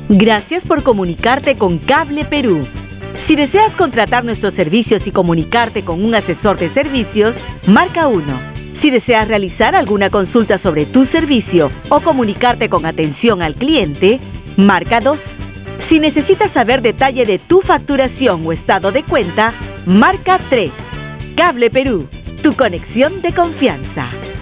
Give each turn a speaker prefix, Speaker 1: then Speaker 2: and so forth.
Speaker 1: Gracias por comunicarte con Cable Perú. Si deseas contratar nuestros servicios y comunicarte con un asesor de servicios, marca 1. Si deseas realizar alguna consulta sobre tu servicio o comunicarte con atención al cliente, marca 2. Si necesitas saber detalle de tu facturación o estado de cuenta, marca 3. Cable Perú, tu conexión de confianza.